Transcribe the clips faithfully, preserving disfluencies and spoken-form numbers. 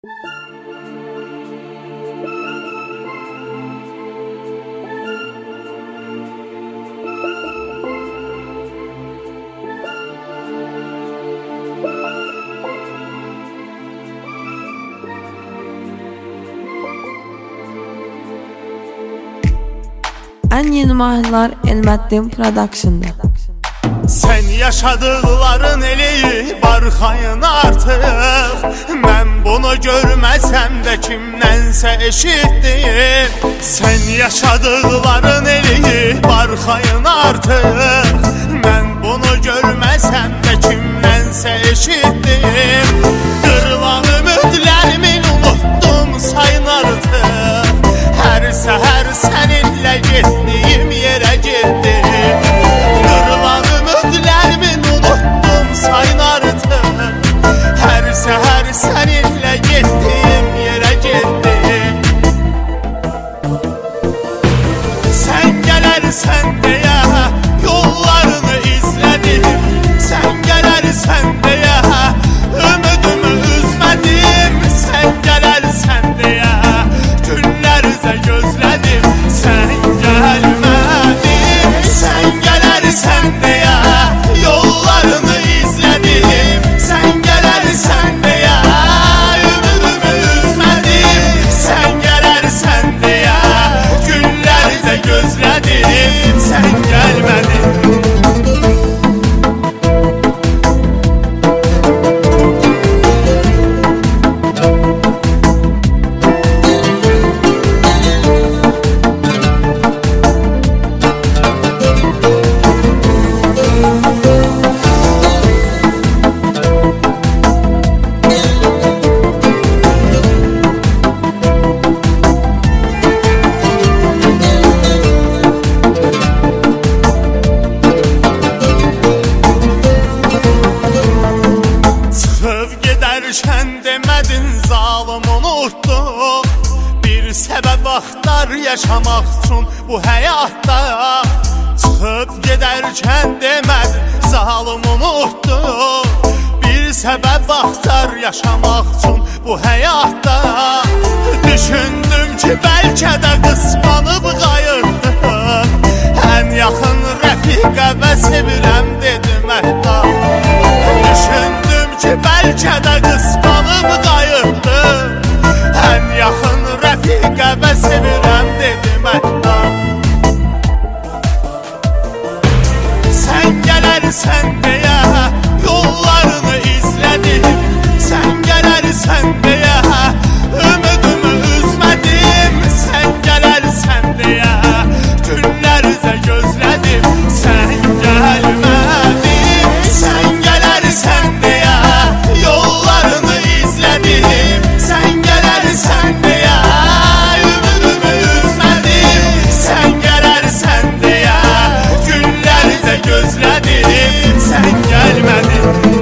En yeni mahnılar Elməddin Production'da. Sen yaşadıkların eleyi barxayın artıq. Mən bunu görməsəm də kimdənsə eşitdim. Sen yaşadıkların eleyi barxayın artıq. Mən bunu görməsəm də kimdənsə eşitdim. Qırılan ümidlərimin unutdum sayın artıq. Hər səhər səninlə getdiyim yerə getdim. Qırılan ümidlərimin unutdum sayın artıq. Hər səhər səninlə getdiyim yerə getdim. Sən gələrsən deyə yollarını izlədim. Sən gələrsən deyə ümidimi üzmədim. Sən gələrsən deyə günlərizə gözlədim. Sən gəlmədin. Sən gələrsən deyə yollarını izlədim. Sən gələrsən deyə ümidimi üzmədim. Sən gələrsən deyə günlərizə gözlədim. Sən gəlmədin. Gedərkən demədin zalım unutdu. Bir səbəb axtar yaşamaq üçün bu həyatda. Çıxıb gedərkən demədin zalım unutdu. Bir səbəb axtar yaşamaq üçün bu həyatda. Düşündüm ki bəlkə də qısqanıb qayırdın. Ən yaxın rəfiqəmə sevirəm dedim hətta. Düşündüm ki bəlkə də qısqanıb qayırdın. Ən yaxın rəfiqəmə sevirəm dedim hətta. Sən gələrsən deyə yollarını izlədim. Sən gələrsən deyə ümidimi üzmədim. Sən gələrsən deyə günlərizə gözlədim. Sən gəlmədin. Sən gələrsən deyə yollarını izlədim. Sən gələrsən deyə ümidimi üzmədim. Sən gələrsən deyə günlərizə gözlədim. Sən gəlmədin.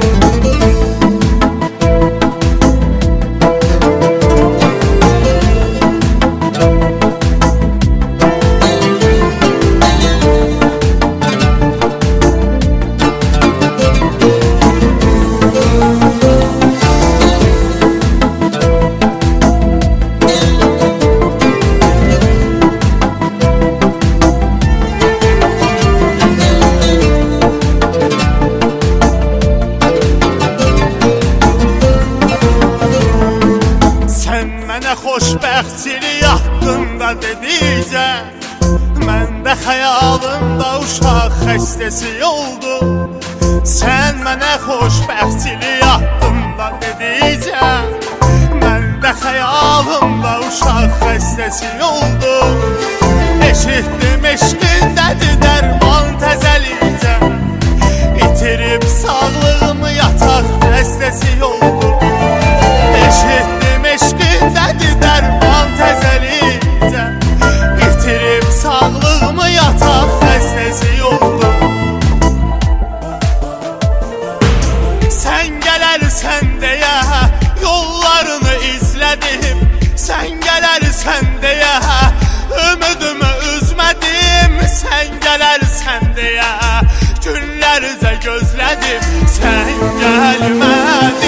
Xoşbəxtçilik haqqında dedikcə məndə xəyalımda uşaq xəstəsi oldu. Sən mənə xoşbəxtçilik haqqında dedikcə məndə xəyalımda uşaq xəstəsi oldu. Eşitdim eşqindədir dərman təzəlikcə. İtirib sağlığımı yataq xəstəsi oldu. Eşitdim eşqindədir dərman təzəlikcə. İtirib sağlığımı yataq xəstəsi oldu. Sən gələrsən deyə yollarını izlədim. Sən gələrsən deyə ümidimi üzmədim. Sən gələrsən deyə günlərizə gözlədim. Sən gəlmədin.